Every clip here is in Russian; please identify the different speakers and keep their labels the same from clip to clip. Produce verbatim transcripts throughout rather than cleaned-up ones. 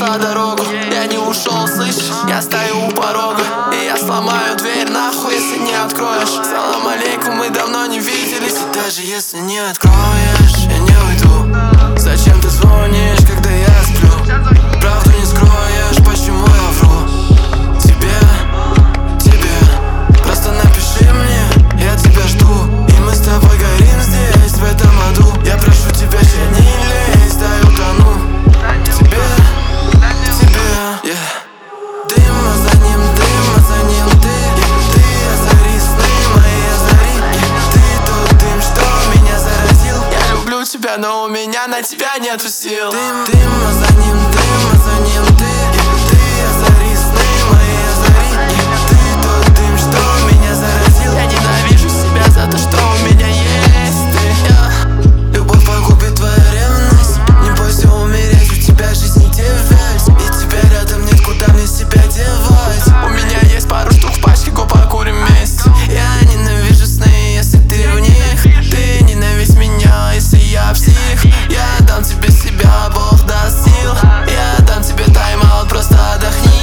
Speaker 1: нашла дорогу. Я не ушел, слышишь, я стою у порога, и я сломаю дверь нахуй, если не откроешь. Салам алейкум, мы давно не виделись. И даже если не откроешь, я не уйду. Зачем ты звонишь, когда я сплю? Правду не скроешь, почему я вру? Тебе, тебе, просто напиши мне, я тебя жду. И мы с тобой горим здесь, в этом аду. Я прошу тебя, я не лезь, дай утону. Тебе, тебе, yeah. Дым, а за ним дым, а за ним ты. Ты озари сны мои, озари. Ты тот дым, что меня заразил. Я люблю тебя, но у меня на тебя нету сил. Дым, дым, а за ним дым, а за ним ты. Ты озари сны мои, озари. Ты тот дым, что меня заразил. Я ненавижу себя за то, что у меня есть ты. Yeah. Любовь погубит твою ревность. Не бойся умереть, у тебя жизнь не девять. И тебя рядом нет, куда мне себя девать. У меня есть пару штук в пачке, го покурим вместе. Я ненавижу сны, если ты в них. Ты ненавидь меня, если я псих. Я дам тебе себя, Бог даст сил. Я дам тебе тайм-аут, просто отдохни.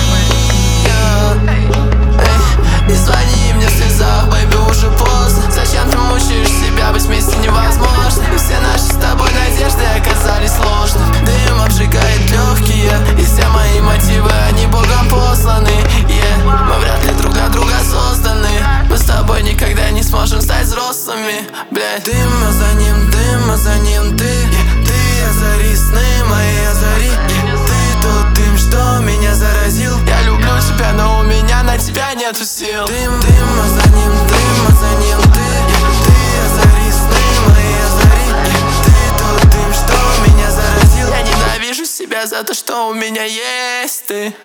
Speaker 1: Не звони мне в слезах, бэйби, уже поздно. Зачем ты мучаешь себя, быть вместе невозможно. И все наши с тобой надежды оказались ложны. Дым обжигает легкие, и все мои мотивы, они Богом посланы. Yeah. Мы вряд ли друг для друга созданы. Мы с тобой никогда не сможем стать взрослыми, блядь. Дым, а за ним дым, а за ним ты. Ты озари сны мои, озари. Ты тот дым, что меня заразил. Я люблю тебя, но у меня на тебя нету сил. Дым, дым, а за ним дым, а за ним ты. Ты озари сны мои, озари. Ты тот дым, что меня заразил. Я ненавижу себя за то, что у меня есть ты.